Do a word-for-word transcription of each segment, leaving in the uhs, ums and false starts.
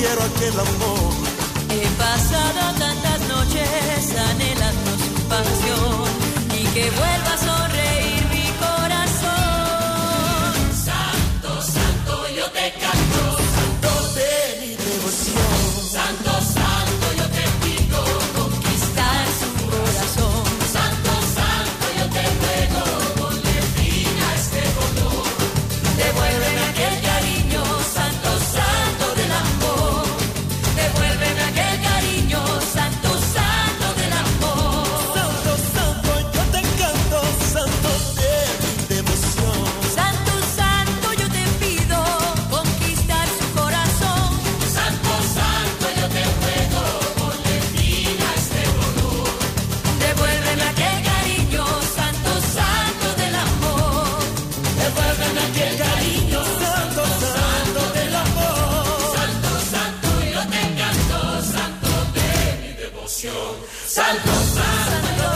quiero aquel amor. He pasado tantas noches anhelando su pasión y que vuelva a sonreír mi corazón. Santo, santo, yo te canto, Santo de mi devoción. santo, santo, yo te pido conquistar Su corazón. Santo, santo, yo te ruego, ponle fin a este dolor. Devuélveme aquel cariño, santo, santo del amor. Devuélveme aquel cariño, santo, santo del amor. Santo, santo, yo te canto, santo de mi devoción. Santo, santo, yo te pido conquistar su corazón. Santo, santo, yo te ruego, ponle fin a este dolor. Devuélveme aquel cariño, santo, santo del amor. Devuélveme aquel cariño, Santo, santo del amor. santo, santo, yo te canto, santo de mi devoción. Santo, santo,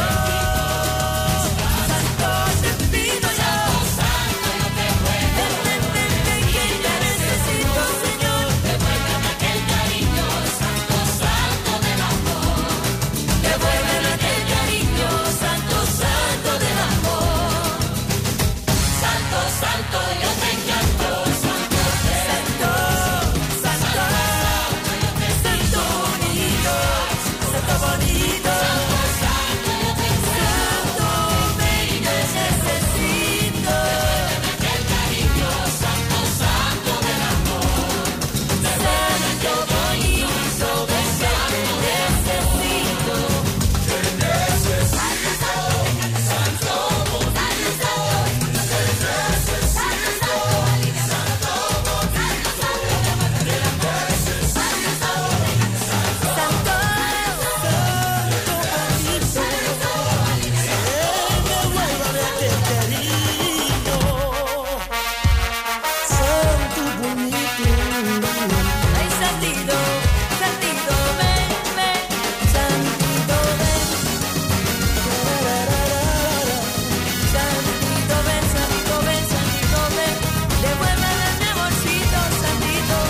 Santo, te pido ya. santo, yo te ruego, Ven, ven, ven, que te necesito, Señor. devuélveme aquel cariño, santo, santo del amor. Devuélveme aquel cariño, santo, santo del amor. Santo, santo, yo te canto, santo de Santo, santo, santo bonito, santo bonito. santo, yo te Santo, ven, te necesito. aquel cariño, santo, santo del amor. Santo bonito, ven, te necesito. Santo, Devuélvame aquel cariño. Santo bonito. ay, santito, santito, ven, ven, santito, ven. Santito, ven, santito, ven, santito, ven. Devuélveme mi amorcito, santito.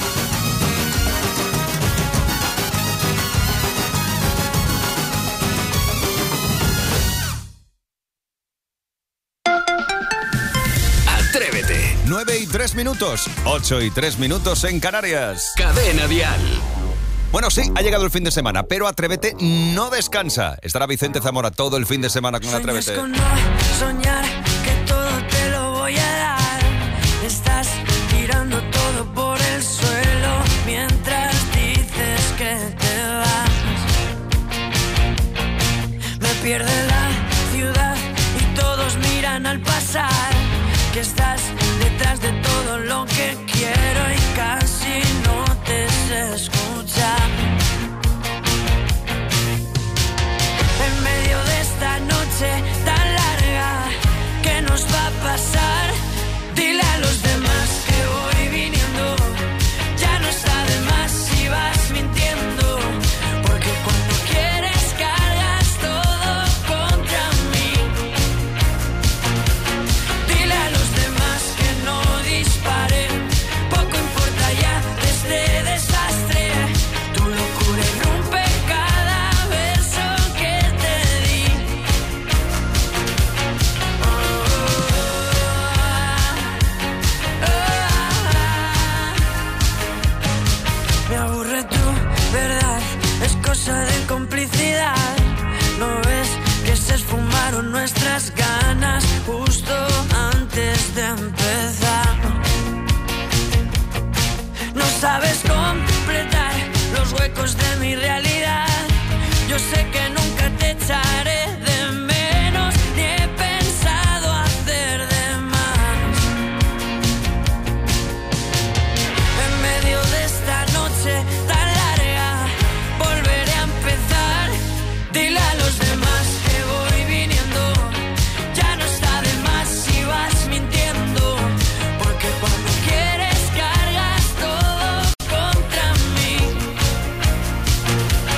Atrévete. nueve y tres minutos, ocho y tres minutos en Canarias. Cadena Dial. Bueno, sí, ha llegado el fin de semana, pero Atrévete no descansa. Estará Vicente Zamora todo el fin de semana con Atrévete. Sueñas con no soñar que todo te lo voy a dar. Estás tirando todo por el suelo mientras dices que te vas. Me pierde la ciudad y todos miran al pasar que estás detrás de todo lo que quiero y casi no te sé escuchar. En medio de esta noche tan larga, ¿qué nos va a pasar? Dile a los demás que voy viniendo, ya no está de más si vas mintiendo, porque cuando quieres cargas todo contra mí. Dile a los demás que no disparen, poco importa ya de este desastre, tu locura irrumpe cada verso que te di. Oh, oh, oh. Me aburre tu verdad, es cosa de complicidad. ¿No ves que se esfumaron nuestras ganas justo antes de empezar? No sabes completar los huecos de mi realidad. Yo sé que nunca te echaré de menos, ni he pensado hacer de más. En medio de esta noche tan larga, volveré a empezar. Dile a los demás que voy viniendo, ya no está de más si vas mintiendo, porque cuando quieres cargas todo contra mí.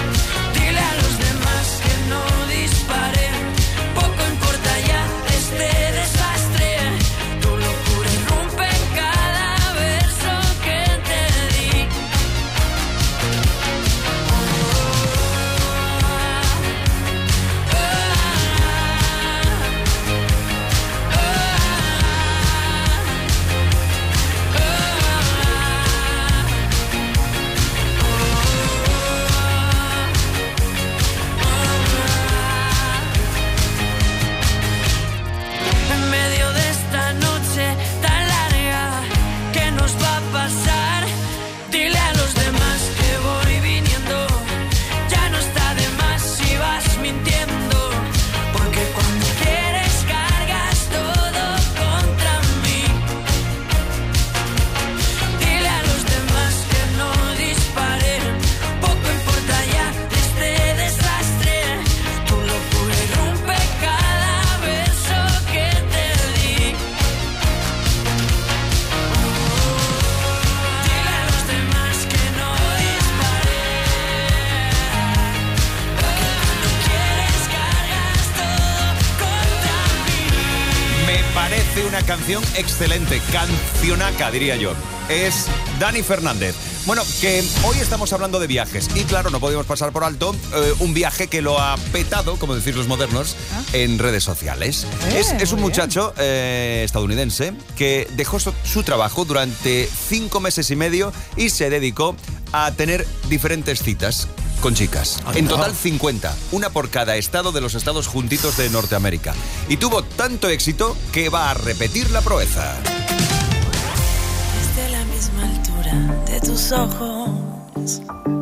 canción excelente, cancionaca, diría yo. Es Dani Fernández. Bueno, que hoy estamos hablando de viajes y claro, no podemos pasar por alto eh, un viaje que lo ha petado, como decir los modernos, ¿Ah? en redes sociales. Eh, es, es un muchacho eh, estadounidense que dejó su, su trabajo durante cinco meses y medio y se dedicó a tener diferentes citas con chicas. Ay, en total no. cincuenta, una por cada estado de los estados juntitos de Norteamérica. Y tuvo tanto éxito que va a repetir la proeza. Desde la misma altura de tus ojos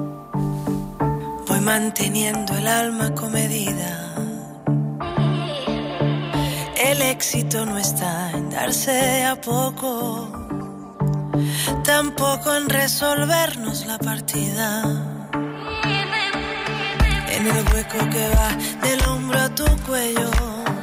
voy manteniendo el alma comedida. El éxito no está en darse a poco, tampoco en resolvernos la partida. En el hueco que va del hombro a tu cuello,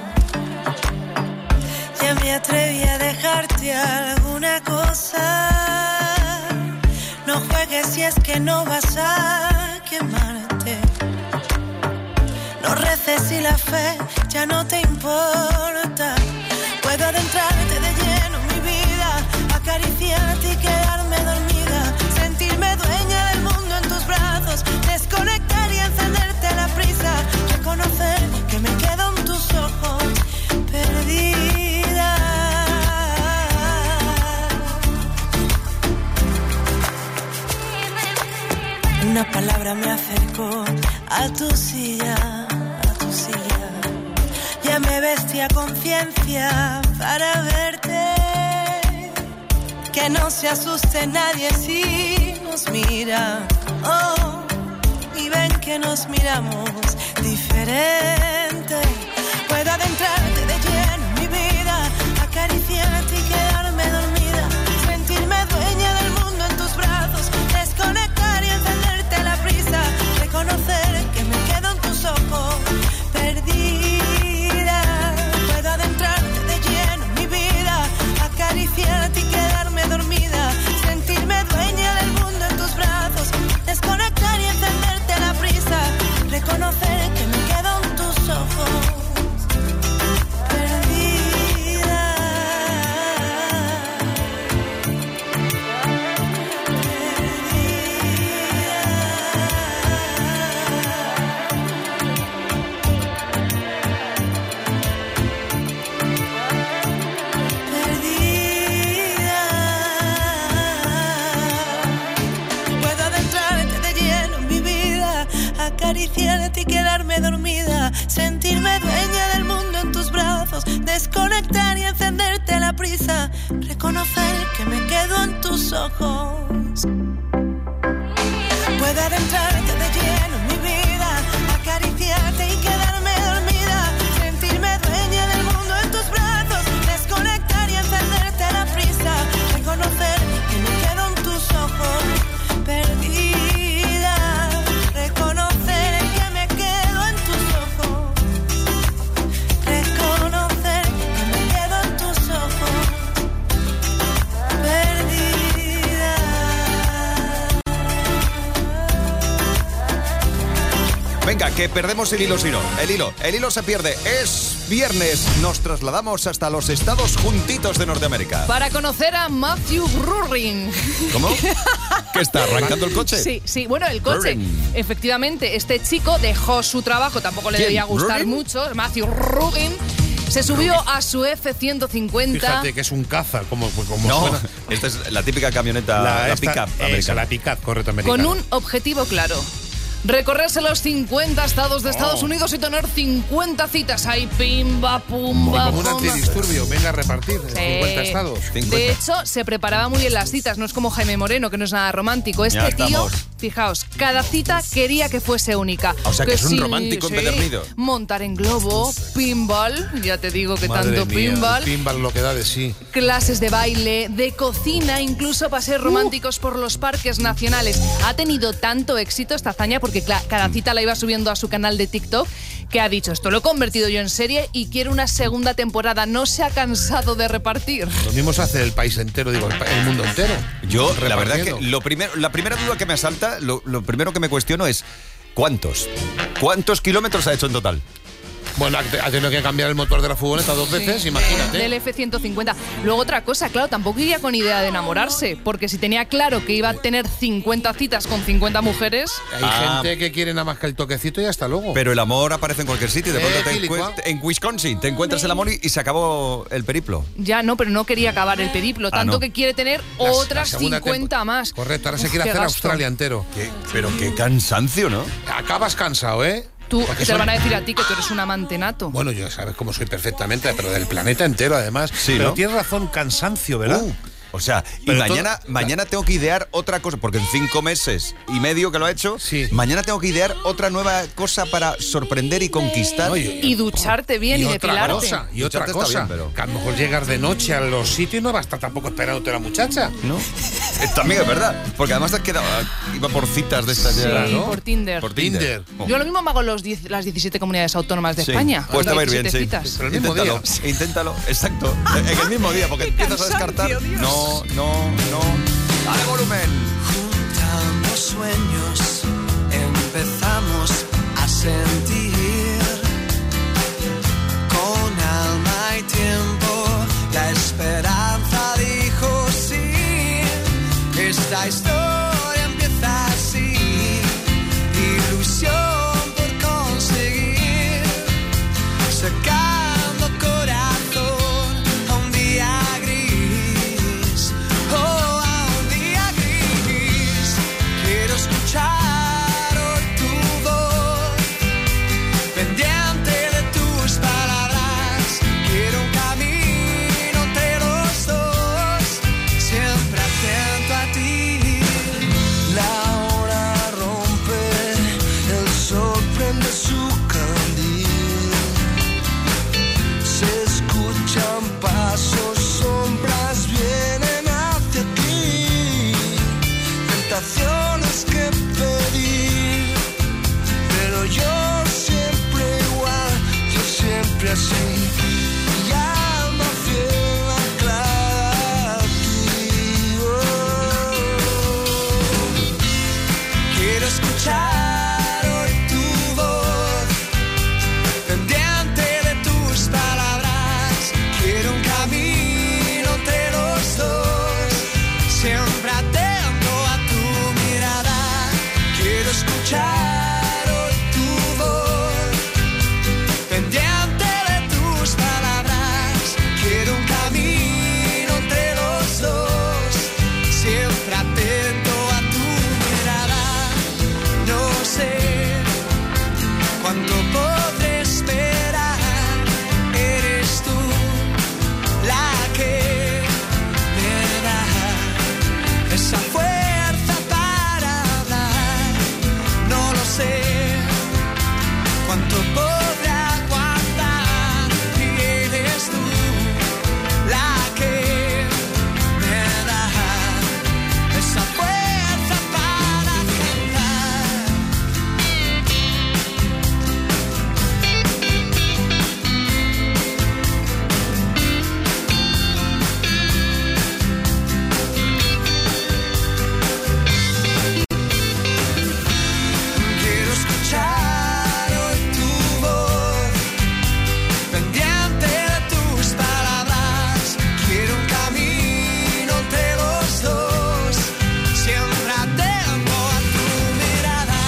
ya me atreví a dejarte alguna cosa. No juegues si es que no vas a quemarte. No reces si la fe ya no te importa. Puedo adentrarte de lleno en mi vida, acariciarte y quedarme dormida, sentirme dueña del mundo en tus brazos, desconectar y encenderte la prisa, reconocer que me quedo en tus ojos perdida. Una palabra me acercó a tu silla, a tu silla. Ya me vestí a conciencia para verte. Que no se asuste nadie si nos mira. Oh, y ven que nos miramos diferente. Puedo adentrarte de lleno en mi vida, acariciarte y quedarme dormida, sentirme dueña del mundo en tus brazos, desconectar y encenderte la prisa, reconocer que me quedo en tus ojos perdida. Puedo adentrarte de lleno en mi vida, acariciarte y quedarme dormida, sentirme dueña del mundo en tus brazos, desconectar y encenderte la prisa, reconocer que me quedo en tus ojos perdida. Perdida. Puedo adentrarte de lleno en mi vida, acariciarte y quedarme dormida, sentirme dueña del mundo en tus brazos, desconectar y encenderte la prisa, reconocer que me quedo en tus ojos. Puedo adentrarte de lleno en mi vida, acariciarte y quedarme dormida, sentirme dueña del mundo en tus brazos, desconectar y encenderte la prisa, reconocer que me quedo en tus ojos perdida, reconocer que me quedo en tus ojos, reconocer que me quedo en tus ojos perdida. Venga, que perdemos el hilo si no. El hilo, el hilo se pierde. Es viernes. Nos trasladamos hasta los estados juntitos de Norteamérica. Para conocer a Matthew Rubin. ¿Cómo? ¿Qué está arrancando el coche? Sí, sí. Bueno, el coche. Rubin. Efectivamente, este chico dejó su trabajo. Tampoco le ¿Quién? debía gustar ¿Rubin? mucho. Matthew Rubin. Se subió a su F ciento cincuenta. Fíjate que es un caza, como, como No, suena. esta es la típica camioneta, la, esta- pick-up esa, americana. la pick-up, correcto, americana. Con un objetivo claro. Recorrerse los cincuenta estados de Estados Oh. Unidos y tener cincuenta citas. Ahí, pimba, pumba, Como un pumba. antidisturbio, venga a repartir en Sí. cincuenta estados. cincuenta. De hecho, se preparaba muy bien las citas. No es como Jaime Moreno, que no es nada romántico. Este Ya tío, estamos. fijaos, cada cita quería que fuese única. O sea, que es un romántico sí, empedernido. montar en globo, pinball, ya te digo que Madre tanto mía, pinball. el pinball lo que da de sí. Clases de baile, de cocina, incluso paseos románticos por los parques nacionales. Ha tenido tanto éxito esta hazaña porque cla- cada cita la iba subiendo a su canal de TikTok, que ha dicho, esto lo he convertido yo en serie y quiero una segunda temporada. No se ha cansado de repartir. Lo mismo se hace el país entero, digo, el, pa- el mundo entero. Yo, la verdad Repartiendo. que lo primero, la primera duda que me asalta, lo, lo primero que me cuestiono es ¿cuántos? ¿Cuántos kilómetros ha hecho en total? Bueno, ha ha tenido que cambiar el motor de la furgoneta dos veces, Sí, imagínate. Del F ciento cincuenta. Luego otra cosa, claro, tampoco iría con idea de enamorarse, porque si tenía claro que iba a tener cincuenta citas con cincuenta mujeres, Hay Ah. gente que quiere nada más que el toquecito y hasta luego. Pero el amor aparece en cualquier sitio. De Eh, pronto te quilicua. encuent- en Wisconsin te encuentras el amor y, y se acabó el periplo. ya no, pero no quería acabar el periplo, Ah, tanto no. que quiere tener La- otras la segunda cincuenta tempo- más. Correcto, ahora se Uf, quiere qué hacer gasto. Australia entero. Qué- pero qué cansancio, ¿no? Acabas cansado, ¿eh? Tú, Porque te son- lo van a decir a ti que tú eres un amante nato. Bueno, yo sabes cómo soy perfectamente, pero del planeta entero, además. Sí, Pero ¿no? tienes razón, cansancio, ¿verdad? Uh, o sea, y Pero mañana, todo- mañana tengo que idear otra cosa, porque en cinco meses y medio que lo ha hecho, Sí. mañana tengo que idear otra nueva cosa para sorprender y conquistar. Oye, Y ducharte bien y, y otra depilarte. cosa, y otra Ducharte está cosa, bien, pero- que a lo mejor llegas de noche a los sitios y no va a estar tampoco esperándote la muchacha. ¿No? Eh, También es verdad, porque además te has quedado. Iba por citas de estas Sí, ya, ¿no? por Tinder. Por Tinder. Oh. Yo lo mismo me hago los diez- las diecisiete comunidades autónomas de Sí. España. Pues te va a ir bien, diecisiete sí. citas. Pero el mismo inténtalo, día. inténtalo, exacto. En el mismo día, porque empiezas a descartar. cansancio, Dios. No, no, no. Dale volumen. Juntando sueños, empezamos a sentir con alma y tiempo. La esperanza dijo sí. Esta historia empieza así. Ilusión por conseguir, sacando corazón a un día gris. Oh, a un día gris. Quiero escuchar hoy tu voz, pendiente de tus palabras. Quiero un camino entre los dos, siempre atento a ti. La hora rompe, el sol prende su candil. Se escuchan pasos, sombras vienen hacia aquí. Tentaciones que pedir, pero yo siempre igual, yo siempre así. Mi alma fiel anclada a ti. Oh. Quiero escuchar hoy tu voz, pendiente de tus palabras. Quiero un camino entre los dos, siempre atento a tu mirada. Quiero escuchar hoy tu voz, pendiente de tus palabras. Quiero un camino entre los dos, siempre atento a tu mirada. No sé cuánto podré esperar. Eres tú la que me da esa fuerza para hablar. No lo sé cuánto podré aguantar. Y eres tú la que me da esa fuerza para cantar. Quiero escuchar hoy tu voz, pendiente de tus palabras. Quiero un camino entre los dos, siempre atento a tu mirada,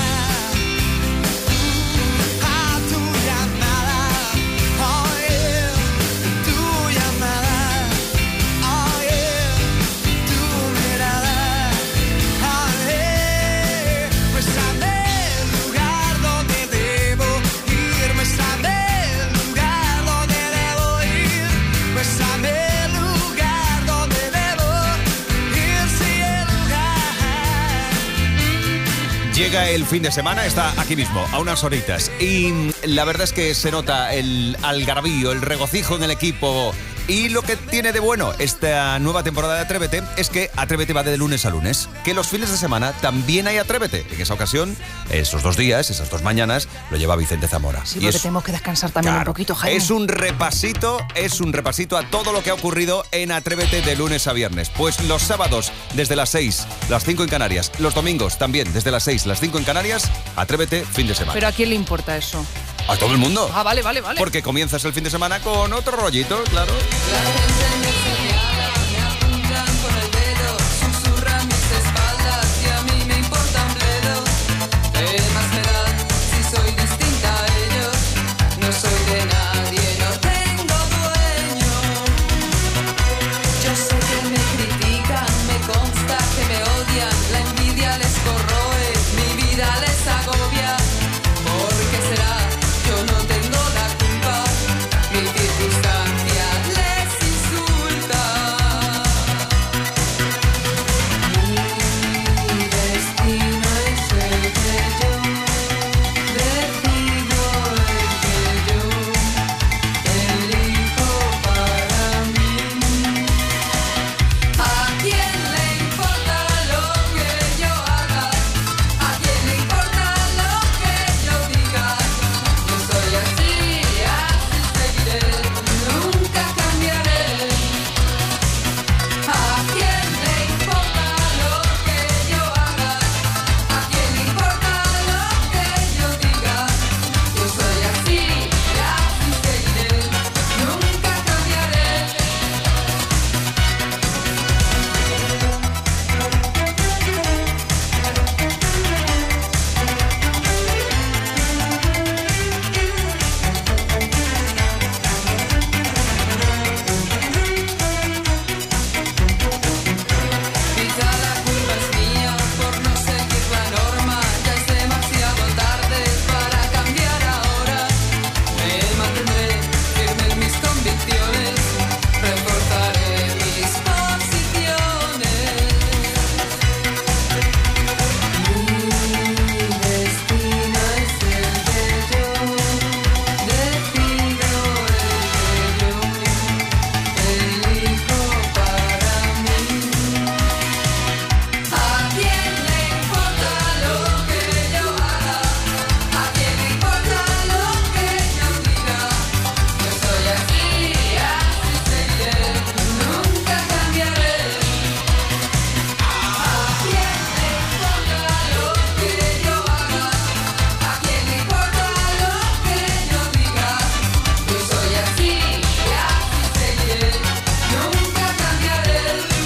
a tu llamada. Oh yeah, tu llamada. Oh yeah, tu mirada. Oh yeah, muéstrame el lugar donde debo ir. Muéstrame el lugar donde debo ir. Muéstrame el lugar donde debo ir. Sí, el lugar. Llega el fin de semana, está aquí mismo, a unas horitas. Y mm, la verdad es que se nota el algarabío, el regocijo en el equipo. Y lo que tiene de bueno esta nueva temporada de Atrévete es que Atrévete va de lunes a lunes. Que los fines de semana también hay Atrévete. En esa ocasión, esos dos días, esas dos mañanas, lo lleva Vicente Zamora. Sí, Y porque es- tenemos que descansar también Claro, un poquito, Jaime. es un repasito, es un repasito a todo lo que ha ocurrido en Atrévete de lunes a viernes. Pues los sábados desde las seis, las cinco en Canarias. Los domingos también desde las seis, las cinco en Canarias. Atrévete fin de semana. Pero ¿a quién le importa eso? A todo el mundo. Ah, vale, vale, vale. Porque comienzas el fin de semana con otro rollito, claro. La gente me señala, me apuntan con el dedo, susurran mis espaldas y a mí me importa un bledo. ¿Qué más me da si soy distinta a ellos? No soy de nadie, no tengo dueño. Yo sé que me critican, me consta que me odian, la envidia les corroe, mi vida les agobia. ¿Por qué será? Yo no tengo la culpa, mi circunstancia les insulta. Mi destino es el que yo decido, el que yo elijo para mí. ¿A quién le importa lo que yo haga? ¿A quién le importa lo que yo diga? Yo soy así, así seguiré, nunca cambiaré. ¿A quién le importa lo que yo haga? ¿A quién le importa lo que yo diga? Yo soy así, así seguiré, nunca cambiaré. Quizá la culpa es mía por no seguir la norma. Ya es demasiado tarde para cambiar ahora. Me mantendré firme en mis convicciones, reforzaré mis posiciones. Mi destino es el que yo decido, el que yo elijo para mí. ¿A quién le importa lo que yo haga? ¿A quién le importa lo que yo diga? Yo soy así, así seguiré, nunca cambiaré. ¿A quién le importa lo que yo haga? ¿A quién le importa lo que yo diga? Yo soy así, así seguiré, nunca cambiaré.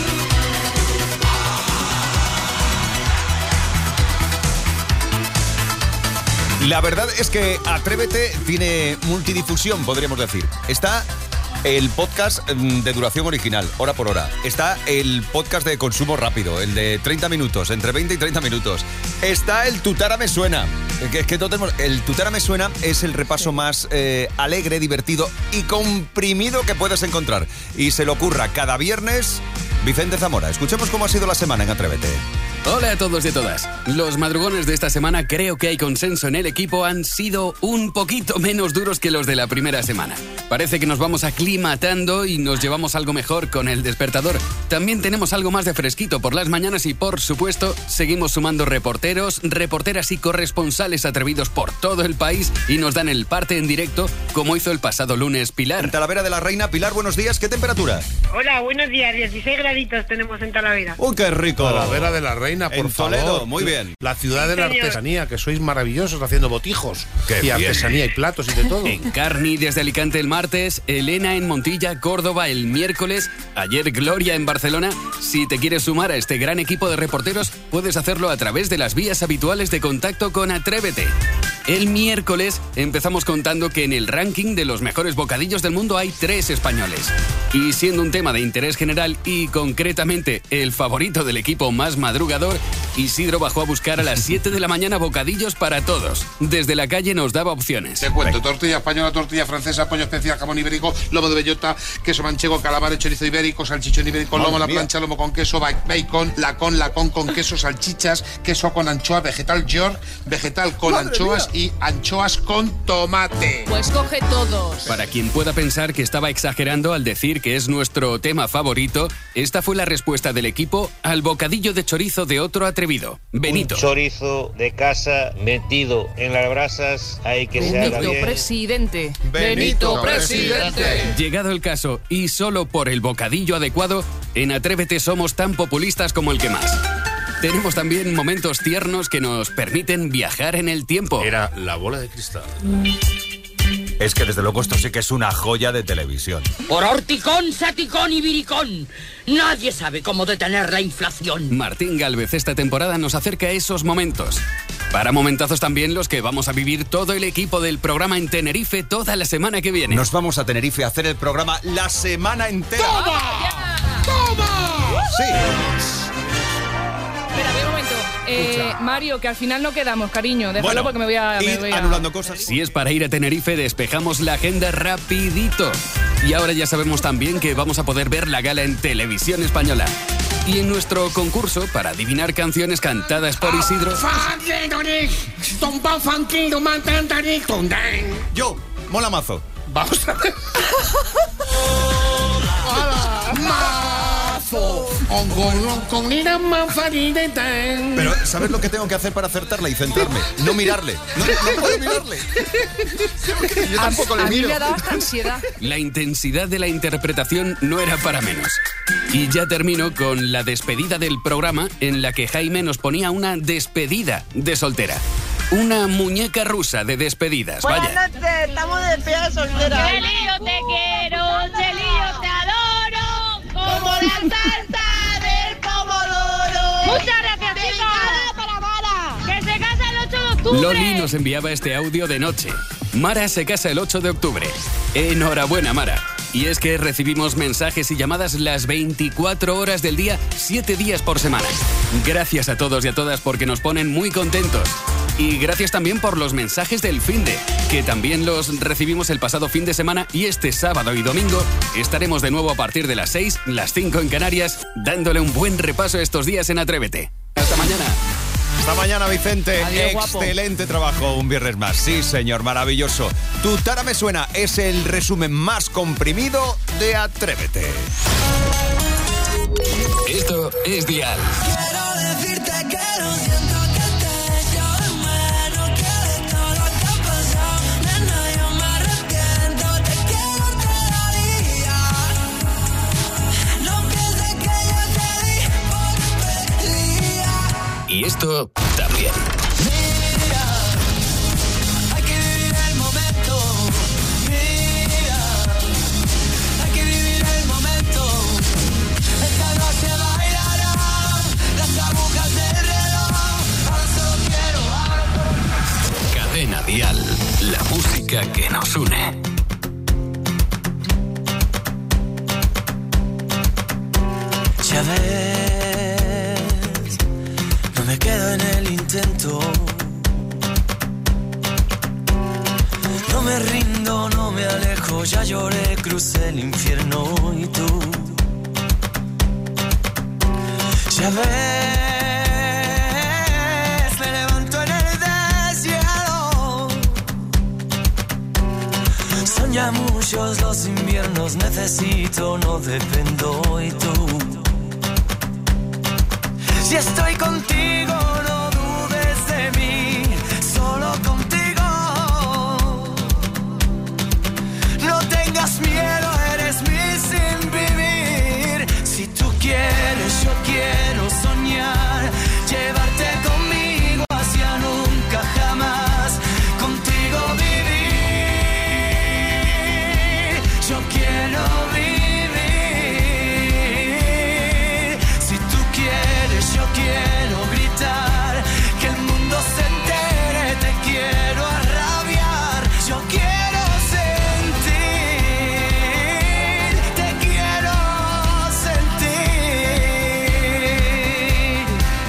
La verdad es que Atrévete tiene multidifusión, podríamos decir. Está el podcast mm, de duración original, hora por hora. Está el podcast de consumo rápido, el de treinta minutos, entre veinte y treinta minutos. Está el Tutara me suena. Que, es que todos tenemos- el Tutara me suena es el repaso más eh, alegre, divertido y comprimido que puedes encontrar. Y se le ocurra cada viernes Vicente Zamora. Escuchemos cómo ha sido la semana en Atrévete. Hola a todos y a todas. Los madrugones de esta semana, creo que hay consenso en el equipo, han sido un poquito menos duros que los de la primera semana. Parece que nos vamos aclimatando y nos llevamos algo mejor con el despertador. También tenemos algo más de fresquito por las mañanas y, por supuesto, seguimos sumando reporteros, reporteras y corresponsales atrevidos por todo el país y nos dan el parte en directo, como hizo el pasado lunes Pilar. En Talavera de la Reina, Pilar, buenos días. ¿Qué temperatura? Hola, buenos días. dieciséis graditos tenemos en Talavera. ¡Uy, qué rico! Talavera de la Reina, por En favor. Toledo, muy bien. La ciudad de la señor. artesanía, que sois maravillosos haciendo botijos. Qué y bien. artesanía y platos y de todo. En Carni desde Alicante el martes, Elena en Montilla, Córdoba el miércoles, ayer Gloria en Barcelona. Si te quieres sumar a este gran equipo de reporteros, puedes hacerlo a través de las vías habituales de contacto con Atrévete. El miércoles empezamos contando que en el ranking de los mejores bocadillos del mundo hay tres españoles. Y siendo un tema de interés general y concretamente el favorito del equipo más madrugador, Isidro bajó a buscar a las siete de la mañana bocadillos para todos. Desde la calle nos daba opciones. Te cuento, tortilla española, tortilla francesa, pollo especial, jamón ibérico, lomo de bellota, queso manchego, calamares, chorizo ibérico, salchichón ibérico, Madre lomo a la mía. plancha, lomo con queso, ba- bacon, lacón, lacón con queso, salchichas, queso con anchoa, vegetal york, vegetal con Madre anchoas y anchoas con tomate. Pues coge todos. Para quien pueda pensar que estaba exagerando al decir que es nuestro tema favorito, esta fue la respuesta del equipo al bocadillo de chorizo de otro atrevido, Benito. Un chorizo de casa metido en las brasas, hay que se haga Benito bien. presidente. Benito presidente. Llegado el caso, y solo por el bocadillo adecuado, en Atrévete somos tan populistas como el que más. Tenemos también momentos tiernos que nos permiten viajar en el tiempo. Era la bola de cristal. Es que desde luego esto sí que es una joya de televisión. Por horticón, saticón y viricón, nadie sabe cómo detener la inflación. Martín Gálvez esta temporada nos acerca a esos momentos. Para momentazos también los que vamos a vivir todo el equipo del programa en Tenerife toda la semana que viene. Nos vamos a Tenerife a hacer el programa la semana entera. ¡Toma! ¡Toma! Sí. Espera, a ver un momento. Eh, Mario, que al final no quedamos, cariño. Déjalo Bueno, porque me voy a... me ir voy a- anulando cosas. Si es para ir a Tenerife, despejamos la agenda rapidito. Y ahora ya sabemos también que vamos a poder ver la gala en Televisión Española. Y en nuestro concurso, para adivinar canciones cantadas por Isidro... Yo, mola mazo. Vamos a ver. Mazo. Pero ¿sabes lo que tengo que hacer para acertarla y centrarme? No mirarle. No, no puedo mirarle. Yo tampoco le A mí miro. me ha dado hasta ansiedad. La intensidad de la interpretación no era para menos. Y ya termino con la despedida del programa en la que Jaime nos ponía una despedida de soltera. Una muñeca rusa de despedidas, vaya. Buenas noches, estamos de despedida soltera. Celío te quiero, Celío te adoro, como la salsa del pomodoro. Muchas gracias, chicas. Para Mara, que se casa el ocho de octubre. Loli nos enviaba este audio de noche. Mara se casa el ocho de octubre. Enhorabuena, Mara. Y es que recibimos mensajes y llamadas las veinticuatro horas del día, siete días por semana. Gracias a todos y a todas porque nos ponen muy contentos. Y gracias también por los mensajes del finde, que también los recibimos el pasado fin de semana y este sábado y domingo estaremos de nuevo a partir de las seis, las cinco en Canarias, dándole un buen repaso estos días en Atrévete. Hasta mañana. Hasta mañana, Vicente. Adiós, guapo. Excelente trabajo, un viernes más. Sí, señor, maravilloso. Tu Tara me suena es el resumen más comprimido de Atrévete. Esto es Dial. Quiero decirte que lo siento que te echo de menos, que de todo lo que ha pasado, nena, yo me arrepiento, te quiero todavía. No pienses que yo te di por perdida. Y esto también. Mira, hay que vivir el momento. Mira, hay que vivir el momento. Esta noche bailarán las agujas del reloj. Ahora solo quiero, ahora solo Cadena Dial, la música que nos une. Ya ves, no me quedo en el intento. No me rindo, no me alejo, ya lloré, crucé el infierno y tú. Ya ves, me levanto en el desierto. Son ya muchos los inviernos, necesito, no dependo y tú. Si estoy contigo, no dudes de mí, solo contigo. No tengas miedo, eres mi sin vivir. Si tú quieres, yo quiero soñar, llevarte conmigo hacia nunca jamás, contigo vivir. Yo quiero vivir. Si tú quieres, yo quiero gritar, que el mundo se entere, te quiero arrabiar. Yo quiero sentir, te quiero sentir.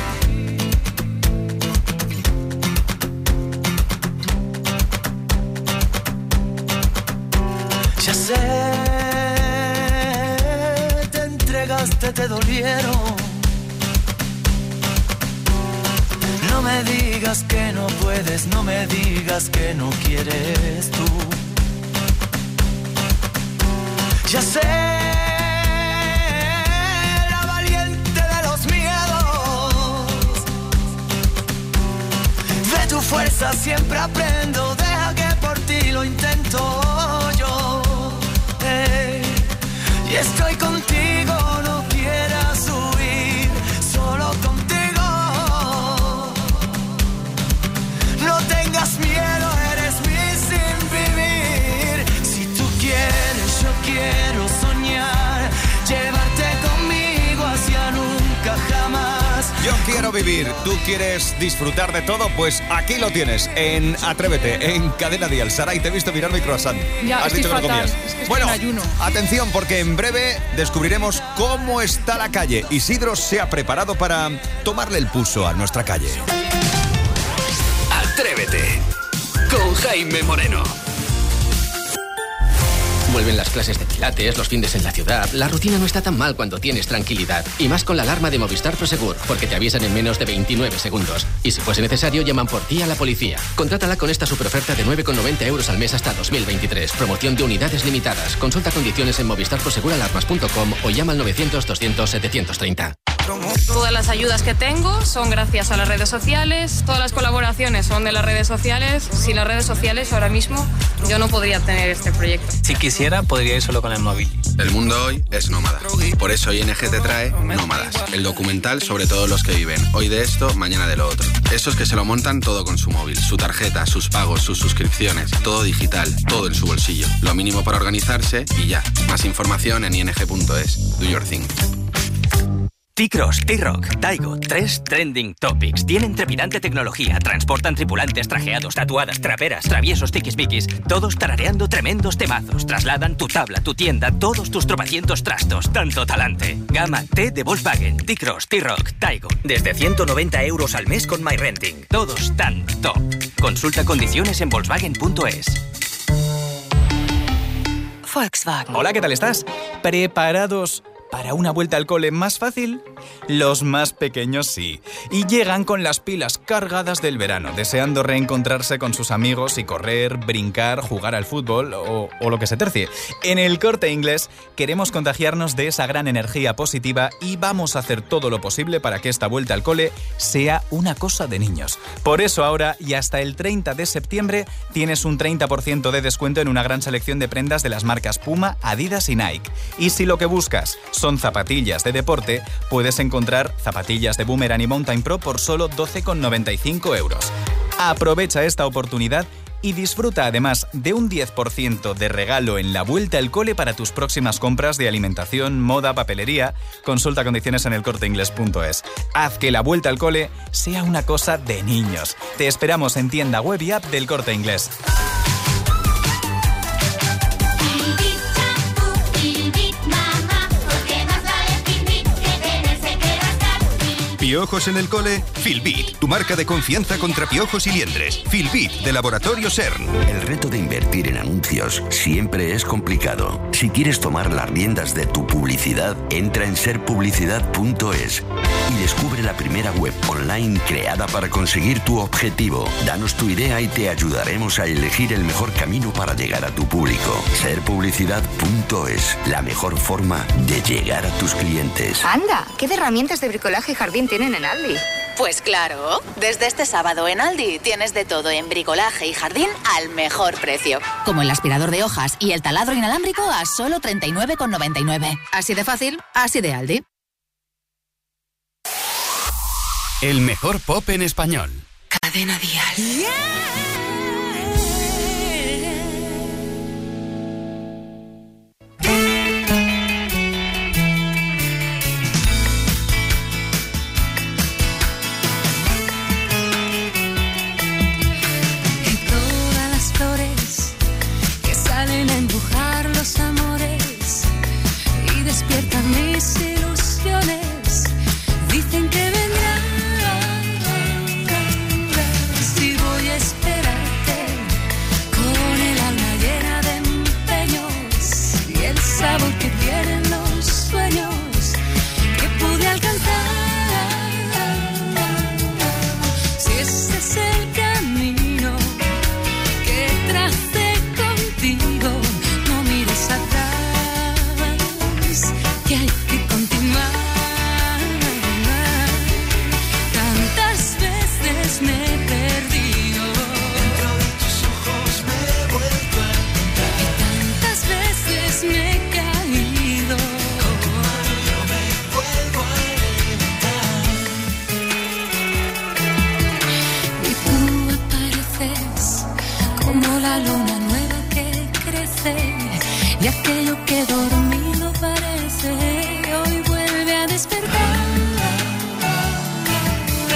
Ya sé, te entregaste, te dolieron. No me digas que no puedes, no me digas que no quieres tú. Ya sé, la valiente de los miedos. De tu fuerza siempre aprendo, deja que por ti lo intento yo. Hey, y estoy contigo, no quieras huir, solo contigo. No tengas miedo, eres mi sin vivir. vivir, tú quieres disfrutar de todo, pues aquí lo tienes, en Atrévete, en Cadena Dial. Saray, te he visto mirar mi croissant. Ya, Has estoy dicho que lo fatal. comías. Es que estoy Bueno, en ayuno. atención, porque en breve descubriremos cómo está la calle. Isidro se ha preparado para tomarle el pulso a nuestra calle. Atrévete con Jaime Moreno. Vuelven las clases de pilates, los fines en la ciudad. La rutina no está tan mal cuando tienes tranquilidad. Y más con la alarma de Movistar Prosegur, porque te avisan en menos de veintinueve segundos. Y si fuese necesario, llaman por ti a la policía. Contrátala con esta superoferta de nueve con noventa euros al mes hasta dos mil veintitrés. Promoción de unidades limitadas. Consulta condiciones en movistar prosegur alarmas punto com o llama al novecientos doscientos setecientos treinta. Todas las ayudas que tengo son gracias a las redes sociales, todas las colaboraciones son de las redes sociales. Sin las redes sociales ahora mismo yo no podría tener este proyecto. Si quisiera, podría ir solo con el móvil. El mundo hoy es nómada. Por eso I N G te trae Nómadas, el documental sobre todos los que viven hoy de esto, mañana de lo otro. Esos que se lo montan todo con su móvil, su tarjeta, sus pagos, sus suscripciones, todo digital, todo en su bolsillo. Lo mínimo para organizarse y ya. Más información en i n g punto es. Do your thing. T-Cross, T-Rock, Taigo, tres trending topics. Tienen trepidante tecnología, transportan tripulantes trajeados, tatuadas, traperas, traviesos, tiquismiquis, todos tarareando tremendos temazos. Trasladan tu tabla, tu tienda, todos tus tropecientos trastos, tanto talante. Gama T de Volkswagen, T-Cross, T-Rock, Taigo. Desde ciento noventa euros al mes con MyRenting. Todos tan top. Consulta condiciones en volkswagen punto es. Volkswagen. Hola, ¿qué tal estás? ¿Preparados para una vuelta al cole más fácil? Los más pequeños sí. Y llegan con las pilas cargadas del verano, deseando reencontrarse con sus amigos y correr, brincar, jugar al fútbol o, o lo que se tercie. En el Corte Inglés queremos contagiarnos de esa gran energía positiva y vamos a hacer todo lo posible para que esta vuelta al cole sea una cosa de niños. Por eso ahora y hasta el treinta de septiembre tienes un treinta por ciento de descuento en una gran selección de prendas de las marcas Puma, Adidas y Nike. Y si lo que buscas son zapatillas de deporte, puedes encontrar zapatillas de Boomerang y Mountain Pro por solo doce con noventa y cinco euros. Aprovecha esta oportunidad y disfruta además de un diez por ciento de regalo en la vuelta al cole para tus próximas compras de alimentación, moda, papelería. Consulta condiciones en el corte inglés punto es. Haz que la vuelta al cole sea una cosa de niños. Te esperamos en tienda web y app del Corte Inglés. ¿Piojos en el cole? Filbit, tu marca de confianza contra piojos y liendres. Filbit, de Laboratorio CERN. El reto de invertir en anuncios siempre es complicado. Si quieres tomar las riendas de tu publicidad, entra en ser publicidad punto es y descubre la primera web online creada para conseguir tu objetivo. Danos tu idea y te ayudaremos a elegir el mejor camino para llegar a tu público. ser publicidad punto es, la mejor forma de llegar a tus clientes. Anda, ¿qué de herramientas de bricolaje y jardín tienen en Aldi? Pues claro, desde este sábado en Aldi tienes de todo en bricolaje y jardín al mejor precio. Como el aspirador de hojas y el taladro inalámbrico a solo treinta y nueve con noventa y nueve. Así de fácil, así de Aldi. El mejor pop en español. Cadena Dial. Yeah. Mis ilusiones dicen que vendrán. Si voy a esperarte con el alma llena de empeños y el sabor que tienen los sueños que pude alcanzar. Si ese es el camino que tracé contigo, no mires atrás. Que hay que continuar. Tantas veces me he perdido, dentro de tus ojos me he vuelto a encontrar, y tantas veces me he caído, como yo me vuelvo a levantar. Y tú apareces como la luna nueva que crece, y aquello que dormido parece hoy vuelve a despertar.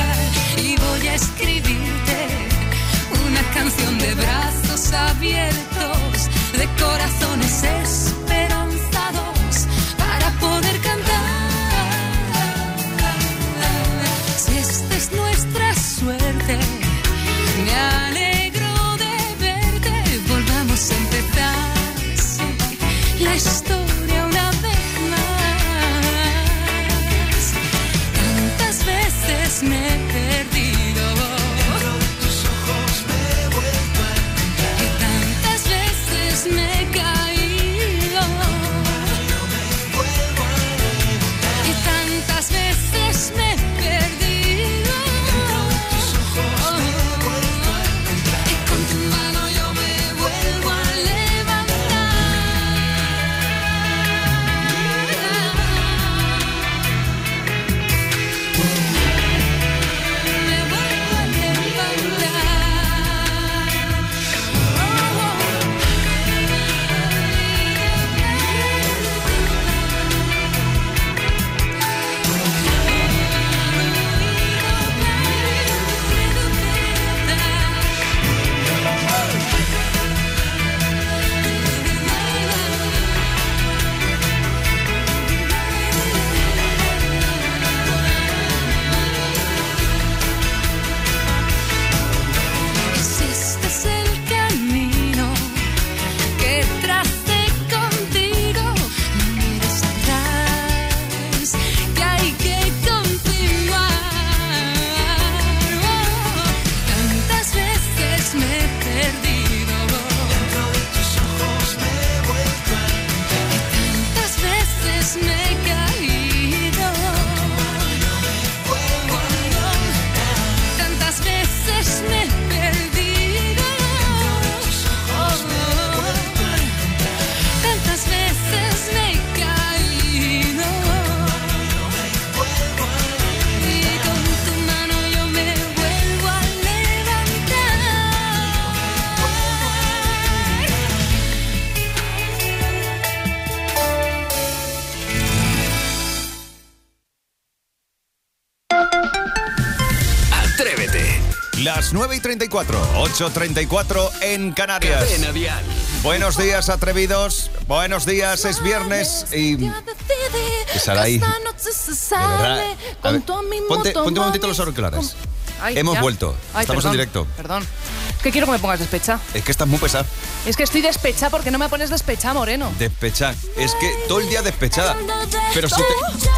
Las nueve y treinta y cuatro, ocho y treinta y cuatro en Canarias. Cadena Dial. Buenos días, atrevidos. Buenos días, es viernes y... Sarai, de verdad. A ver, ponte, ponte un momentito los auriculares. Ay, Hemos ya. vuelto. Ay, Estamos perdón, en directo. Perdón. Es que quiero que me pongas despecha. Es que estás muy pesada. Es que estoy despecha porque no me pones despecha, Moreno. Despechada. Es que todo el día despechada. Pero si te...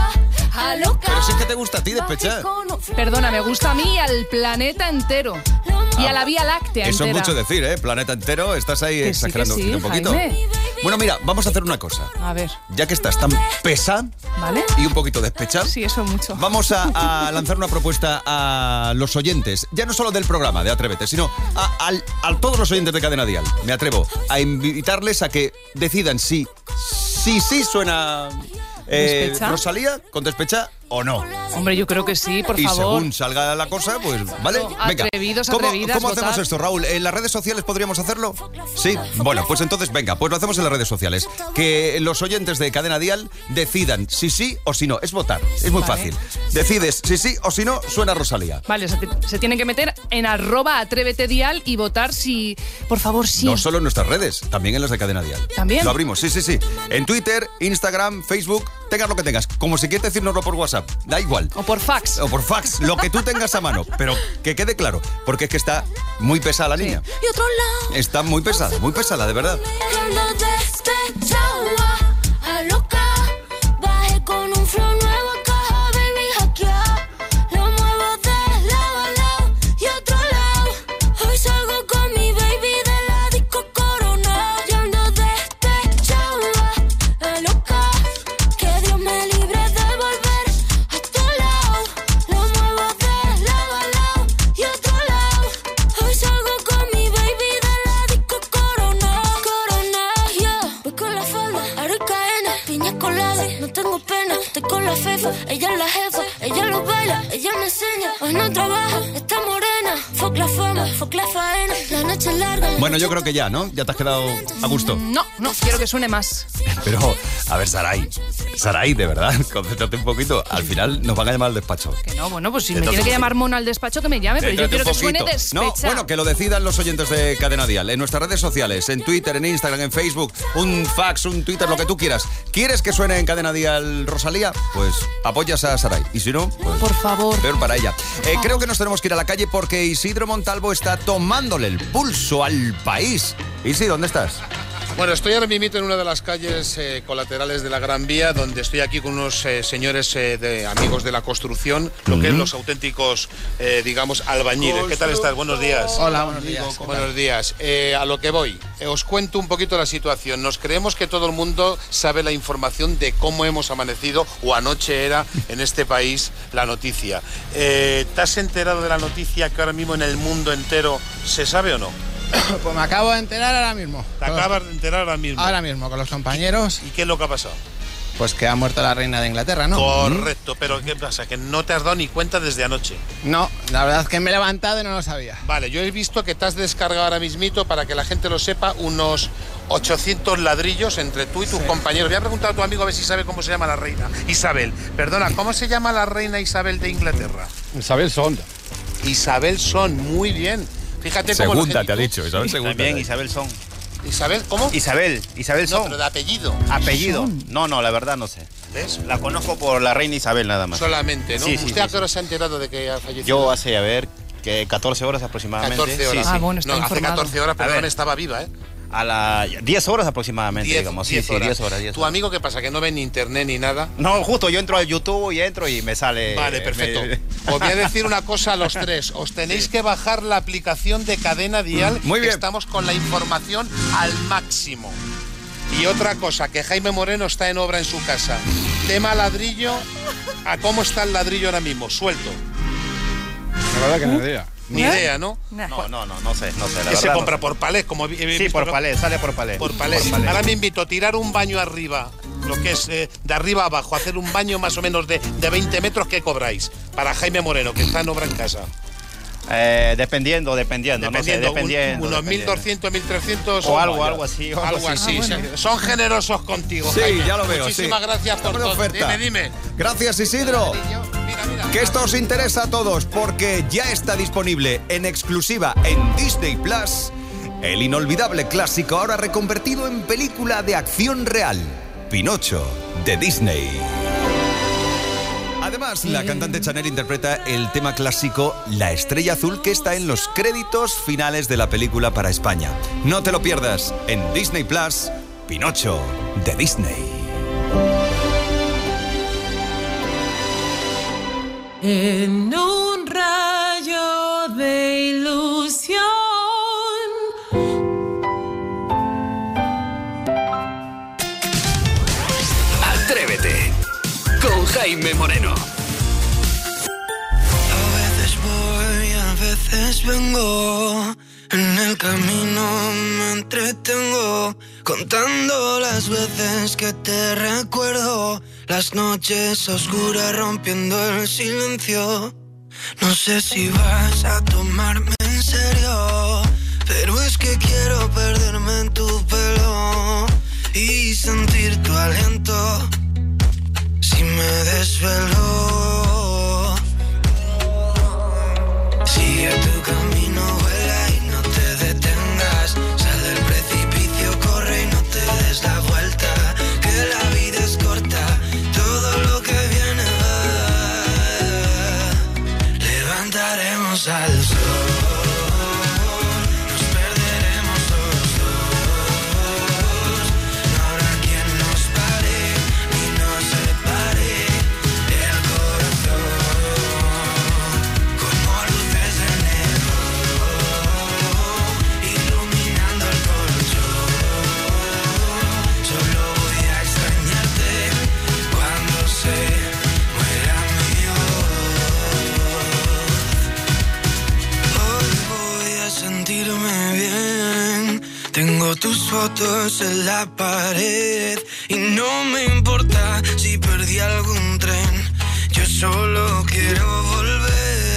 Pero si es que te gusta a ti despechada. Perdona, me gusta a mí y al planeta entero. Y a la Vía Láctea Eso entera. es mucho decir, ¿eh? Planeta entero, estás ahí Que sí, exagerando que sí, un poquito. Jaime. Bueno, mira, vamos a hacer una cosa. A ver, Ya que estás tan pesada ¿vale? y un poquito despechada, Sí, eso mucho. vamos a, a lanzar una propuesta a los oyentes, ya no solo del programa de Atrévete, sino a, al- a todos los oyentes de Cadena Dial. Me atrevo a invitarles a que decidan si sí si, suena eh, ¿Despecha? Rosalía con despecha o no. Hombre, yo creo que sí, por y favor. según salga la cosa, pues vale. Venga. Atrevidos, ¿Cómo, atrevidas, ¿cómo hacemos votad. esto, Raúl? ¿En las redes sociales podríamos hacerlo? Sí. Bueno, pues entonces venga, pues lo hacemos en las redes sociales. Que los oyentes de Cadena Dial decidan si sí o si no. Es votar, es muy Vale. fácil. Decides si sí o si no, suena Rosalía. Vale, se, se tienen que meter en arroba atrévete dial y votar si, por favor, sí. No solo en nuestras redes, también en las de Cadena Dial. ¿También? Lo abrimos, sí, sí, sí. En Twitter, Instagram, Facebook, tengas lo que tengas. Como si quieres decírnoslo por WhatsApp, da igual. O por fax. O por fax, lo que tú tengas a mano. Pero que quede claro, porque es que está muy pesada la niña. Y otro lado, Está muy pesada, muy pesada, de verdad. ando despechada, a loca. Bajé con un flow nuevo, caja, baby, hackeado. Lo muevo de lado a lado y otro lado. Hoy salgo con mi baby de la disco Corona. Y ando despechada, a loca. Que Dios me libre de volver a tu lado. Lo muevo de lado a lado y otro lado. Hoy salgo con mi baby de la disco Corona. Corona, yeah. Voy con la falda, aro y cadena, piña colada. No tengo pena, estoy con la fefa. Ella es la jefa, ella lo baila, ella me enseña. Hoy no trabaja, está morena. Fuck la fama, fuck la faena. La noche es larga. la Bueno, noche yo creo que ya, ¿no? Ya te has quedado a gusto. No, no, quiero que suene más. Pero, a ver, Sarai. Sarai, de verdad, concéntrate un poquito. Al final nos van a llamar al despacho. Que no, bueno, pues si me Céntrate tiene que un llamar Mona al despacho, que me llame, pero yo Céntrate quiero un que suene poquito. despecha. No, bueno, que lo decidan los oyentes de Cadena Dial. En nuestras redes sociales, en Twitter, en Instagram, en Facebook, un fax, un Twitter, lo que tú quieras. ¿Quieres que suene en Cadena Dial Rosalía? Pues apoyas a Sarai. Y si no, pues Por favor. peor para ella. Eh, creo que nos tenemos que ir a la calle porque Isidro Montalvo está tomándole el pulso al país. Isi, ¿dónde estás? Bueno, estoy ahora mismo en una de las calles eh, colaterales de la Gran Vía, donde estoy aquí con unos eh, señores eh, de amigos de la construcción, lo que es los auténticos, eh, digamos, albañiles. ¿Qué tal estás? Buenos días. Hola, buenos días. Buenos días. Eh, a lo que voy, eh, os cuento un poquito la situación. Nos creemos que todo el mundo sabe la información de cómo hemos amanecido, o anoche era en este país la noticia. Eh, ¿Te has enterado de la noticia que ahora mismo en el mundo entero se sabe o no? Pues me acabo de enterar ahora mismo. Te acabas de enterar ahora mismo. Ahora mismo, con los compañeros. ¿Y qué es lo que ha pasado? Pues que ha muerto la reina de Inglaterra, ¿no? Correcto, pero ¿qué pasa? Que no te has dado ni cuenta desde anoche. No, la verdad es que me he levantado y no lo sabía. Vale, yo he visto que te has descargado ahora mismito, para que la gente lo sepa, unos ochocientos ladrillos entre tú y tus compañeros. Voy a preguntar a tu amigo a ver si sabe cómo se llama la reina. Isabel, perdona, ¿cómo se llama la reina Isabel de Inglaterra? Isabel Son. Isabel Son, muy bien. Fíjate cómo Segunda lo te ha dicho, Isabel Segunda. También Isabel Son. Isabel, ¿cómo? Isabel, Isabel No, Son. pero de apellido. Apellido. No, no, la verdad no sé. ¿Ves? La conozco por la reina Isabel nada más. Solamente, ¿no? Sí, sí, ¿Usted sí, a qué sí. hora se ha enterado de que ha fallecido? Yo hace, a ver, que catorce horas aproximadamente. catorce horas. Sí, sí. Ah, bueno, está No, hace informado. catorce horas, A pero ver. no estaba viva, ¿eh? A las diez horas aproximadamente, diez, digamos. Sí, diez sí, horas. diez horas. diez ¿Tu horas. amigo qué pasa? ¿Que no ve ni internet ni nada? No, justo yo entro a YouTube y entro y me sale. Vale, perfecto. me- Os voy a decir una cosa a los tres. Os tenéis que bajar la aplicación de Cadena Dial. Muy bien. Que estamos con la información al máximo. Y otra cosa, que Jaime Moreno está en obra en su casa. Tema ladrillo, ¿a cómo está el ladrillo ahora mismo? Suelto. La verdad que no idea. Ni idea, ¿no? No, no, no, no sé, no sé. La Que se verdad, compra no sé. por palés, como he he Sí, visto, por ¿no? palé, sale por palé. Por palés. Por palé. Ahora me invito a tirar un baño arriba, lo que es eh, de arriba a abajo, hacer un baño más o menos de, de veinte metros. ¿Qué cobráis? Para Jaime Moreno, que está en obra en casa. Eh, dependiendo, dependiendo, Dependiendo, no sé, dependiendo. un- unos mil dependiendo. doscientos, mil trescientos O algo, algo así, o Algo así. Ah, sí. bueno. Son generosos contigo, Sí, Jaime. ya lo veo, Muchísimas sí. gracias por Estamos de todo. oferta. Dime, dime. Gracias, Isidro. Mira, mira. Que esto os interesa a todos porque ya está disponible en exclusiva en Disney Plus el inolvidable clásico ahora reconvertido en película de acción real, Pinocho, de Disney. Además, la cantante Chanel interpreta el tema clásico La Estrella Azul, que está en los créditos finales de la película para España. No te lo pierdas, en Disney Plus, Pinocho, de Disney. En un rayo de ilusión. Atrévete con Jaime Moreno. A veces voy, a veces vengo. En el camino me entretengo, contando las veces que te recuerdo. Las noches oscuras rompiendo el silencio. No sé si vas a tomarme en serio, pero es que quiero perderme en tu pelo y sentir tu aliento si me desvelo. Sigue tu camino, vuela y no te detengas. Sal del precipicio, corre y no te des la vuelta. Que la vida es corta, todo lo que viene va. Levantaremos al sol. Tengo tus fotos en la pared y no me importa si perdí algún tren. Yo solo quiero volver.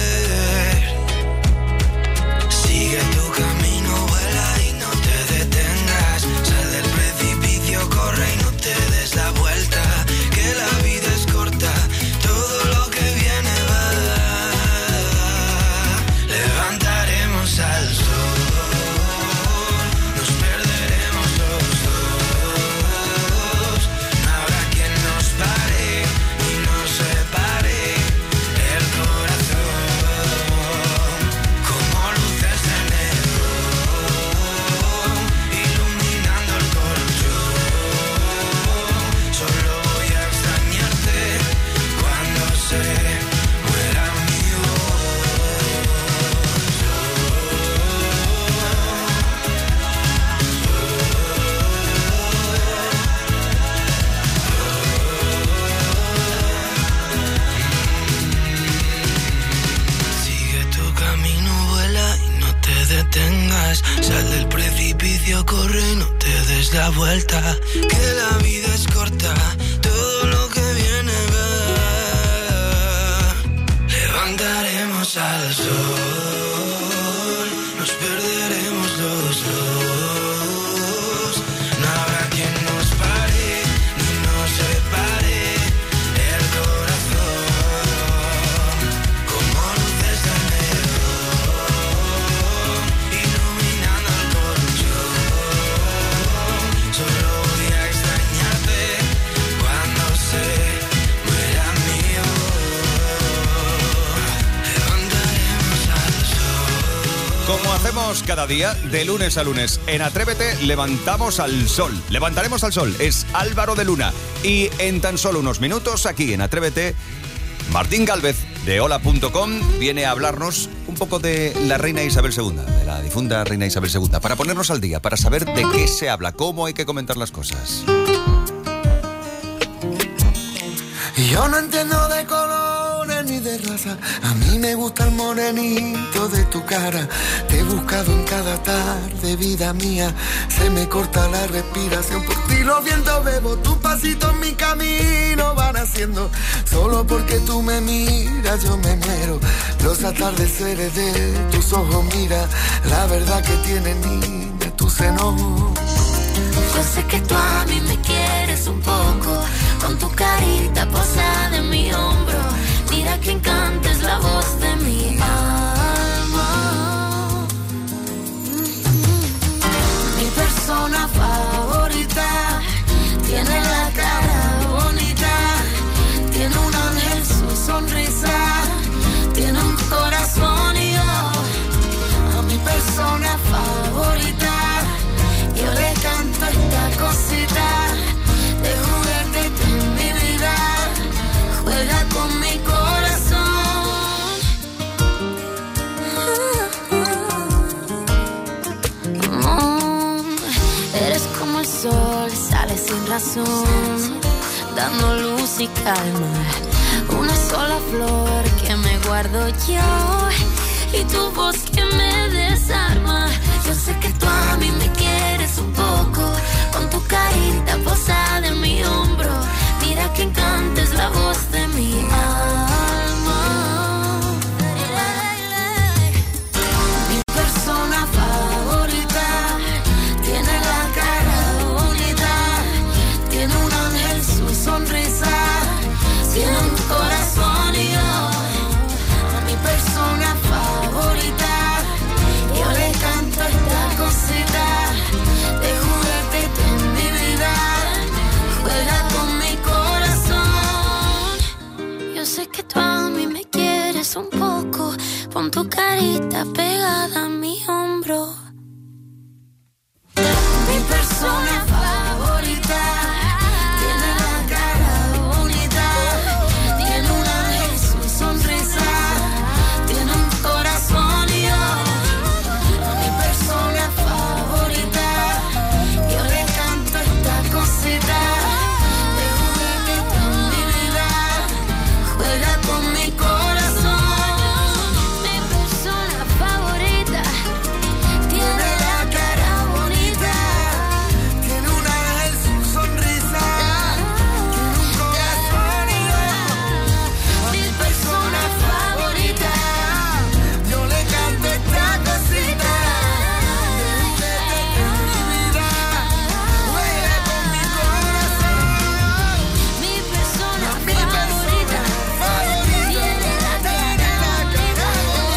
Sigue tu camino, vuela y no te detengas. Sal del precipicio, corre y no te des la vuelta. Que la vida es corta, todo lo que viene va. Levantaremos al sol. Sal del precipicio, corre y no te des la vuelta. Que la vida es corta, todo lo que viene va. Levantaremos al sol, nos perderemos los dos. No habrá quien nos pare ni nos separe. El corazón como luces de enero. Solo voy a extrañarte cuando se muera mío. Levantaremos al sol. Como hacemos cada día, de lunes a lunes, en Atrévete levantamos al sol. Levantaremos al sol, es Álvaro de Luna. Y en tan solo unos minutos, aquí en Atrévete, Martín Gálvez, de hola punto com, viene a hablarnos un poco de la reina Isabel segunda, de la difunta reina Isabel segunda, para ponernos al día, para saber de qué se habla, cómo hay que comentar las cosas. Yo no entiendo de colores ni de raza, a mí me gusta el morenito de tu cara. Te he buscado en cada tarde, vida mía, se me corta la respiración. Por ti los vientos bebo, tus pasitos en mi camino van haciendo. Solo porque tú me miras yo me muero. Los atardeceres de tus ojos, mira, la verdad que tienen niña tus enojos. Yo sé que tú a mí me quieres un poco, con tu carita posada en mi hombro. Mira Mira que encantes la voz de mi alma. Mi persona favorita tiene la cara bonita, tiene un ángel, su sonrisa, tiene un corazón y yo a mi persona favorita yo le canto esta cosita de juguete en mi vida, juega con mi corazón. Oh, eres como el sol, sale sin razón, dando luz y calma. Una sola flor que me guardo yo y tu voz que me desarma. Yo sé que tú a mí me quieres un poco, con tu carita posada en mi hombro. Mira que encantes la voz de mi alma. Mi persona favorita tiene la cara bonita, tiene un ángel, su sonrisa, tiene un corazón y yo a mi persona favorita yo le canto esta cosita de juguete en mi vida, juega con mi corazón. Yo sé que tú a mí me quieres un poco, pon tu carita pegada a mi hombro. Mi persona favorita tiene la cara bonita, tiene un ángel, su sonrisa, tiene un corazón y yo a mi persona favorita yo le canto esta cosita de juguete en mi vida, juega con mi corazón. Mi persona favorita tiene la cara bonita, tiene un ángel, su sonrisa, tiene un corazón y yo mi persona favorita yo le canto esta cosita de juguete en mi vida, juega con mi corazón. Mi persona favorita tiene la cara bonita,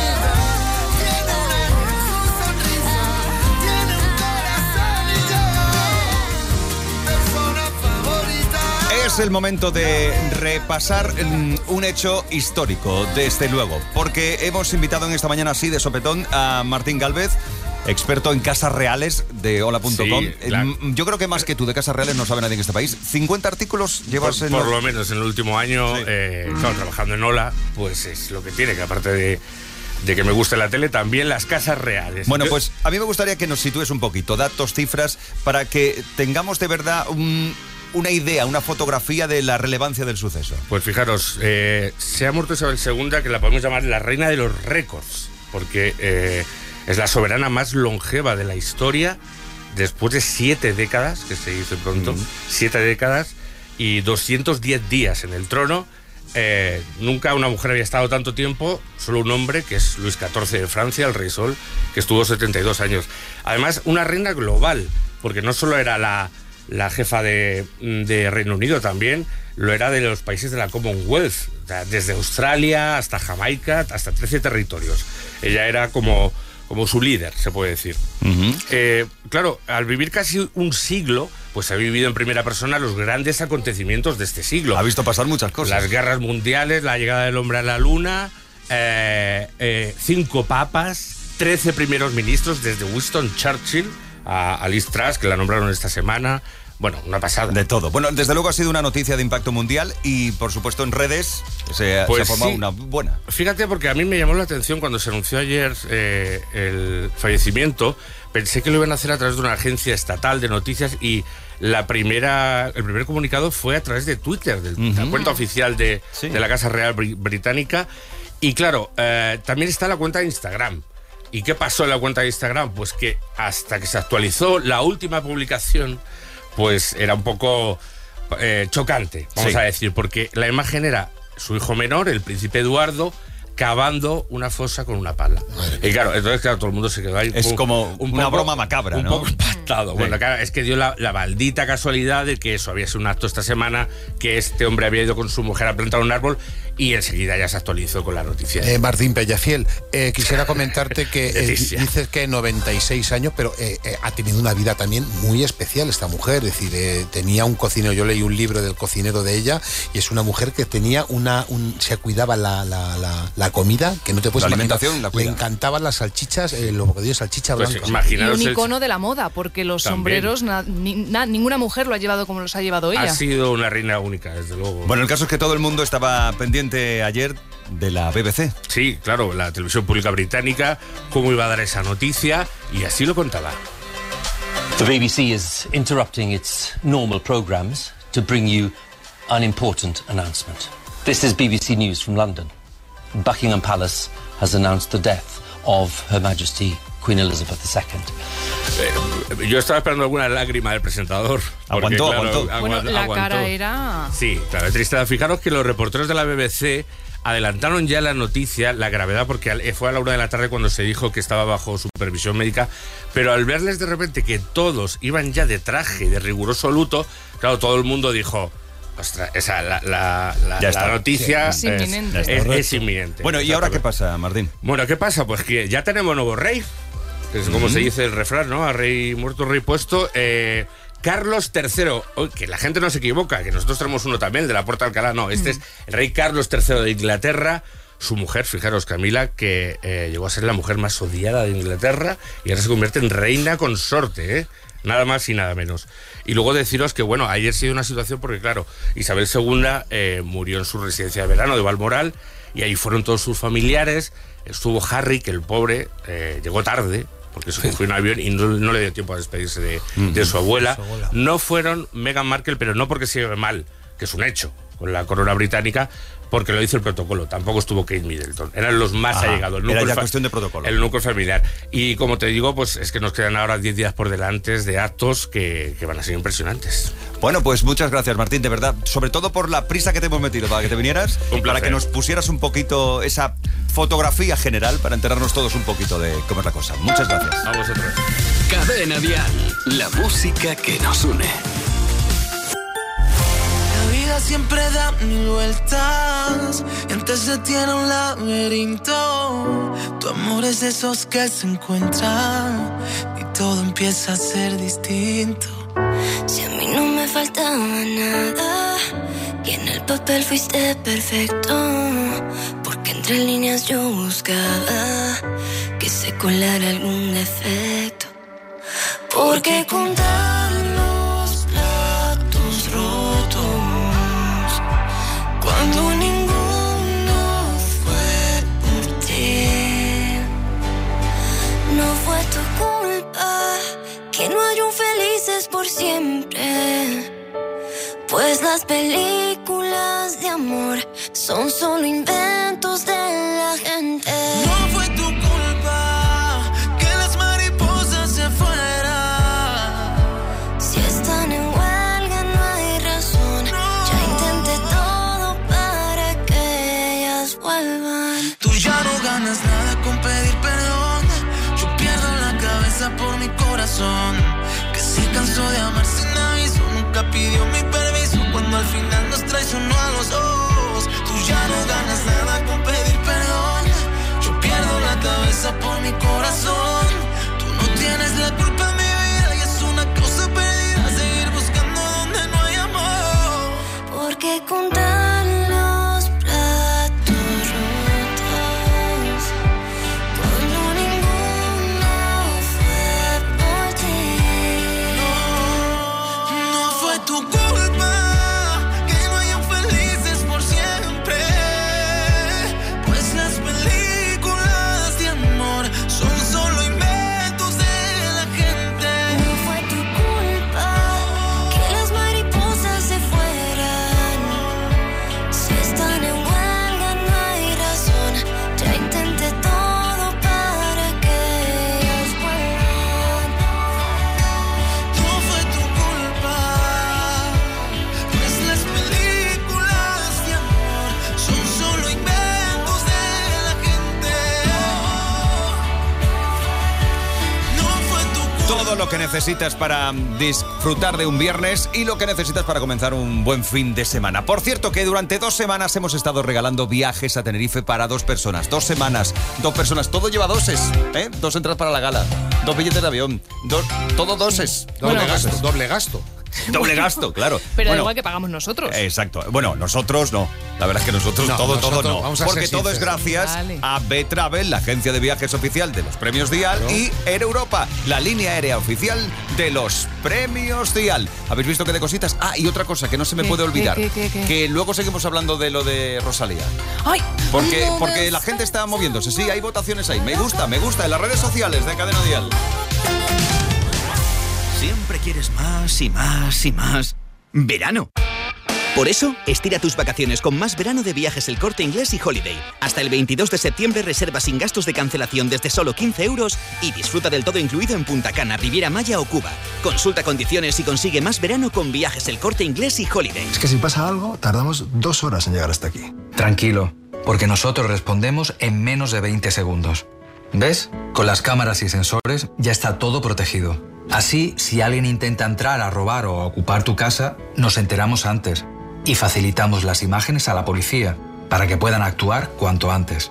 tiene un ángel, su sonrisa, tiene un corazón y yo mi persona favorita. Es el momento de repasar mm, un hecho histórico, desde luego, porque hemos invitado en esta mañana así de sopetón a Martín Gálvez, experto en casas reales de hola punto com. Sí, claro. Mm, Yo creo que más que tú de casas reales no sabe nadie en este país. cincuenta artículos llevas Por, en... por los- lo menos en el último año, eh, claro, trabajando en Ola, pues es lo que tiene, que aparte de, de que me guste la tele, también las casas reales. Bueno, Yo- pues a mí me gustaría que nos sitúes un poquito, datos, cifras, para que tengamos de verdad un- una idea, una fotografía de la relevancia del suceso. Pues fijaros, eh, se ha muerto Isabel segunda, que la podemos llamar la reina de los récords, porque eh, es la soberana más longeva de la historia, después de siete décadas, que se dice pronto, Mm. siete décadas y doscientos diez días en el trono. Eh, nunca una mujer había estado tanto tiempo, solo un hombre, que es Luis catorce de Francia, el rey Sol, que estuvo setenta y dos años. Además, una reina global, porque no solo era la, la jefa de, de Reino Unido, también lo era de los países de la Commonwealth, o sea, desde Australia hasta Jamaica, hasta trece territorios. Ella era como, como su líder, se puede decir. Eh, claro, al vivir casi un siglo, pues ha vivido en primera persona los grandes acontecimientos de este siglo. Ha visto pasar muchas cosas. Las guerras mundiales, la llegada del hombre a la luna, eh, eh, cinco papas, trece primeros ministros, desde Winston Churchill a, a Liz Truss, que la nombraron esta semana. Bueno, una pasada. De todo. Bueno, desde luego ha sido una noticia de impacto mundial y, por supuesto, en redes se, Pues se ha formado sí. una buena. Fíjate, porque a mí me llamó la atención cuando se anunció ayer eh, el fallecimiento. Pensé que lo iban a hacer a través de una agencia estatal de noticias y la primera, el primer comunicado fue a través de Twitter, de la Ujú. cuenta oficial de, Sí. de la Casa Real Bri- Británica. Y claro, eh, también está la cuenta de Instagram. ¿Y qué pasó en la cuenta de Instagram? Pues que hasta que se actualizó la última publicación, pues era un poco eh, chocante, vamos Sí. a decir, porque la imagen era su hijo menor, el príncipe Eduardo, cavando una fosa con una pala. Y claro, entonces claro, todo el mundo se quedó ahí. Es un- como un una poco- broma macabra, un ¿no? poco impactado. Sí. Bueno, claro, es que dio la, la maldita casualidad de que eso había sido un acto esta semana, que este hombre había ido con su mujer a plantar un árbol y enseguida ya se actualizó con la noticia. Eh, Martín Pellafiel, eh, quisiera comentarte que eh, dices que noventa y seis años, pero eh, eh, ha tenido una vida también muy especial esta mujer. Es decir, eh, tenía un cocinero, yo leí un libro del cocinero de ella, y es una mujer que tenía una, un, se cuidaba la, la, la, la comida, que no te puedes la imaginar. alimentación la Le cuida. encantaban las salchichas, eh, los bocadillos de salchicha Pues blancas. imaginaros Y un el- icono de la moda, porque los También. sombreros, na- ni- na- ninguna mujer lo ha llevado como los ha llevado ella. Ha sido una reina única, desde luego. Bueno, el caso es que todo el mundo estaba pendiente ayer de la B B C. Sí, claro, la televisión pública británica, cómo iba a dar esa noticia, y así lo contaba. The B B C is interrupting its normal programmes to bring you an important announcement. This is B B C News from London. Buckingham Palace has announced the death of Her Majesty Queen Elizabeth the Second. Eh, yo estaba esperando alguna lágrima del presentador. porque, Aguantó, claro, aguantó. agua- Bueno, la aguantó. cara era... Sí, claro, es triste. Fijaros que los reporteros de la B B C adelantaron ya la noticia, la gravedad, porque al- fue a la una de la tarde cuando se dijo que estaba bajo supervisión médica, pero al verles de repente que todos iban ya de traje, de riguroso luto, claro, todo el mundo dijo... Ostras, esa, la, la, la, Ya la está. noticia Es inminente. es, es- es inminente. Bueno, ¿y ahora qué Exactamente. pasa, Martín? Bueno, ¿qué pasa? Pues que ya tenemos nuevo rey, que es como se dice el refrán, ¿no? A rey muerto, rey puesto. Eh, Carlos tercero, oh, que la gente no se equivoca, que nosotros tenemos uno también, el de la Puerta de Alcalá, no, este es el rey Carlos tercero de Inglaterra. Su mujer, fijaros, Camila, que eh, llegó a ser la mujer más odiada de Inglaterra y ahora se convierte en reina consorte, ¿eh? Nada más y nada menos. Y luego deciros que, bueno, ayer ha sido una situación porque, claro, Isabel segunda eh, murió en su residencia de verano de Balmoral y ahí fueron todos sus familiares. Estuvo Harry, que el pobre eh, llegó tarde, porque se cogió un avión y no, no le dio tiempo a despedirse de, de su abuela. su abuela. No fueron Meghan Markle, pero no porque se lleve mal, que es un hecho, con la corona británica, porque lo dice el protocolo. Tampoco estuvo Kate Middleton. Eran los más Ajá, allegados. El era núcleo ya fa- cuestión de protocolo. El núcleo familiar. Y como te digo, pues es que nos quedan ahora diez días por delante de actos que, que van a ser impresionantes. Bueno, pues muchas gracias, Martín, de verdad. Sobre todo por la prisa que te hemos metido para que te vinieras, Un para placer. que nos pusieras un poquito esa fotografía general para enterarnos todos un poquito de cómo es la cosa. Muchas gracias. A vosotros. Cadena Dial, la música que nos une. La vida siempre da mil vueltas y antes se tiene un laberinto. Tu amor es de esos que se encuentran y todo empieza a ser distinto. Si a mí no me faltaba nada y en el papel fuiste perfecto, porque entre líneas yo buscaba que se colara algún defecto. Porque contar los platos rotos cuando ninguno fue por ti. No fue tu culpa que no hay un felices por siempre, pues las películas de amor son solo inventos de la gente. No fue tu culpa que las mariposas se fueran. Si están en huelga no hay razón, ya intenté todo para que ellas vuelvan. Tú ya no ganas nada con pedir perdón. Yo pierdo la cabeza por mi corazón, que se cansó de amar sin aviso. Nunca pidió mi permiso cuando al final nos traicionó a los dos. Tú ya no ganas nada con pedir perdón. Yo pierdo la cabeza por mi corazón. Tú no tienes la culpa en mi vida y es una cosa perdida seguir buscando donde no hay amor. Porque contar los platos rotos cuando ninguno fue por ti. No fue tu culpa que no hayan felices por siempre, pues las películas de amor son todo lo que necesitas para disfrutar de un viernes y lo que necesitas para comenzar un buen fin de semana. Por cierto, que durante dos semanas hemos estado regalando viajes a Tenerife para dos personas. Dos semanas, dos personas. Todo lleva doses, ¿eh? Dos entradas para la gala, dos billetes de avión, dos, todo doses. Doble Bueno, gasto, doses. doble gasto. Doble gasto, claro. Pero Bueno, da igual que pagamos nosotros. Exacto. Bueno, nosotros no. La verdad es que nosotros No, todo, nosotros todo no. vamos a Porque ser todo es sinceros. gracias Vale. a B-Travel, la agencia de viajes oficial de los premios Dial, Claro. y Air Europa, la línea aérea oficial de los premios Dial. ¿Habéis visto qué de cositas? Ah, y otra cosa que no se me ¿Qué, puede qué, olvidar. qué, qué, qué? Que luego seguimos hablando de lo de Rosalía. ¡Ay! Porque, no porque me la gente está moviéndose. Sí, hay votaciones ahí. Me gusta, me gusta. En las redes sociales de Cadena Dial. Siempre quieres más y más y más. Verano. Por eso, estira tus vacaciones con más verano de Viajes El Corte Inglés y Holiday. Hasta el veintidós de septiembre reserva sin gastos de cancelación desde solo quince euros y disfruta del todo incluido en Punta Cana, Riviera Maya o Cuba. Consulta condiciones y consigue más verano con Viajes El Corte Inglés y Holiday. Es que si pasa algo, tardamos dos horas en llegar hasta aquí. Tranquilo, porque nosotros respondemos en menos de veinte segundos. ¿Ves? Con las cámaras y sensores ya está todo protegido. Así, si alguien intenta entrar a robar o a ocupar tu casa, nos enteramos antes y facilitamos las imágenes a la policía para que puedan actuar cuanto antes.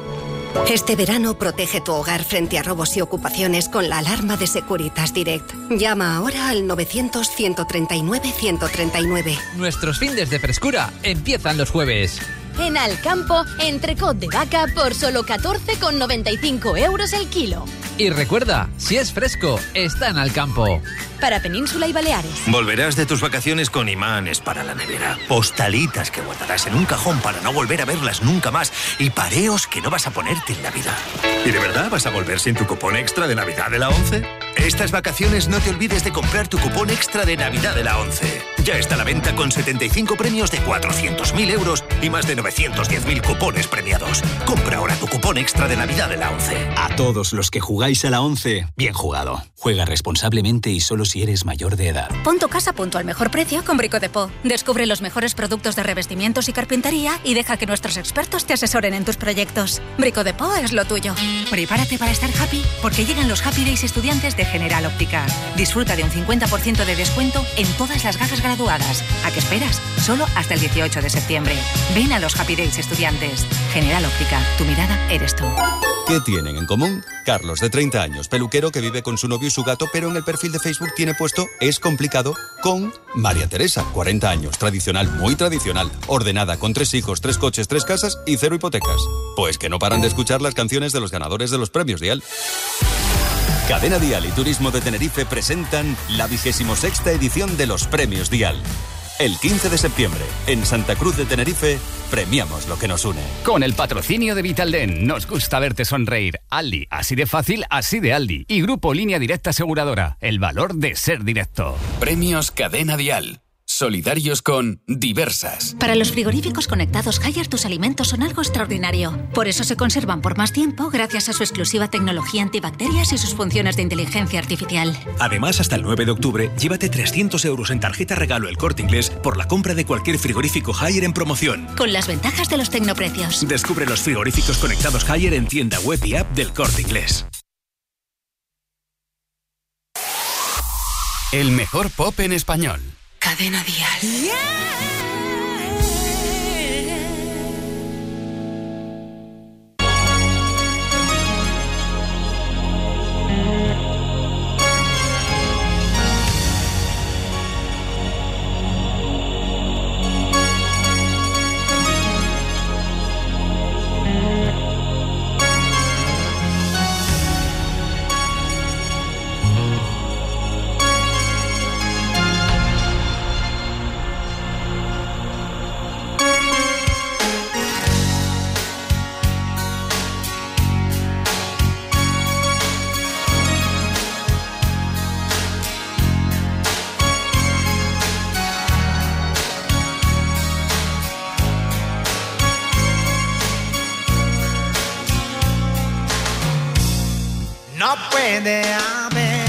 Este verano protege tu hogar frente a robos y ocupaciones con la alarma de Securitas Direct. Llama ahora al novecientos, ciento treinta y nueve, ciento treinta y nueve. Nuestros fines de frescura empiezan los jueves. En Alcampo, entrecot de vaca por solo catorce con noventa y cinco euros el kilo. Y recuerda, si es fresco, está en Alcampo. Para Península y Baleares. Volverás de tus vacaciones con imanes para la nevera, postalitas que guardarás en un cajón para no volver a verlas nunca más y pareos que no vas a ponerte en Navidad. ¿Y de verdad vas a volver sin tu cupón extra de Navidad de la ONCE? Estas vacaciones no te olvides de comprar tu cupón extra de Navidad de la ONCE. Ya está a la venta con setenta y cinco premios de cuatrocientos mil euros y más de novecientos diez mil cupones premiados. Compra ahora tu cupón extra de Navidad de la ONCE. A todos los que jugáis a la ONCE, bien jugado. Juega responsablemente y solo si eres mayor de edad. Pon tu casa a punto al mejor precio con Brico Depot. Descubre los mejores productos de revestimientos y carpintería y deja que nuestros expertos te asesoren en tus proyectos. Brico Depot es lo tuyo. Prepárate para estar happy porque llegan los Happy Days estudiantes de General Óptica. Disfruta de un cincuenta por ciento de descuento en todas las gafas graduadas. ¿A qué esperas? Solo hasta el dieciocho de septiembre. Ven a los Happy Days estudiantes. General Óptica, tu mirada eres tú. ¿Qué tienen en común? Carlos, de treinta años, peluquero que vive con su novio y su gato, pero en el perfil de Facebook tiene puesto "es complicado", con María Teresa, cuarenta años, tradicional, muy tradicional, ordenada, con tres hijos, tres coches, tres casas y cero hipotecas. Pues que no paran de escuchar las canciones de los ganadores de los premios Dial. Cadena Dial y Turismo de Tenerife presentan la vigésimo sexta edición de los premios Dial. El quince de septiembre, en Santa Cruz de Tenerife, premiamos lo que nos une. Con el patrocinio de Vitalden, nos gusta verte sonreír. Aldi, así de fácil, así de Aldi. Y Grupo Línea Directa Aseguradora, el valor de ser directo. Premios Cadena Dial. Solidarios con Diversas. Para los frigoríficos conectados Haier, tus alimentos son algo extraordinario. Por eso se conservan por más tiempo gracias a su exclusiva tecnología antibacterias y sus funciones de inteligencia artificial. Además, hasta el nueve de octubre, llévate trescientos euros en tarjeta regalo El Corte Inglés por la compra de cualquier frigorífico Haier en promoción. Con las ventajas de los tecnoprecios. Descubre los frigoríficos conectados Haier en tienda web y app del Corte Inglés. El mejor pop en español. Cadena Dial. No puede haber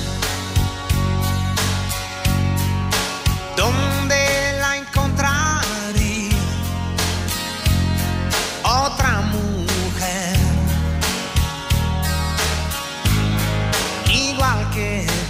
donde la encontraría otra mujer igual que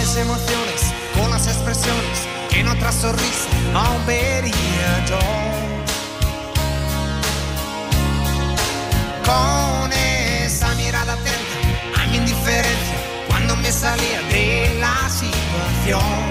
las emociones, con las expresiones que en otra sonrisa no vería yo. Con esa mirada atenta a mi indiferencia cuando me salía de la situación.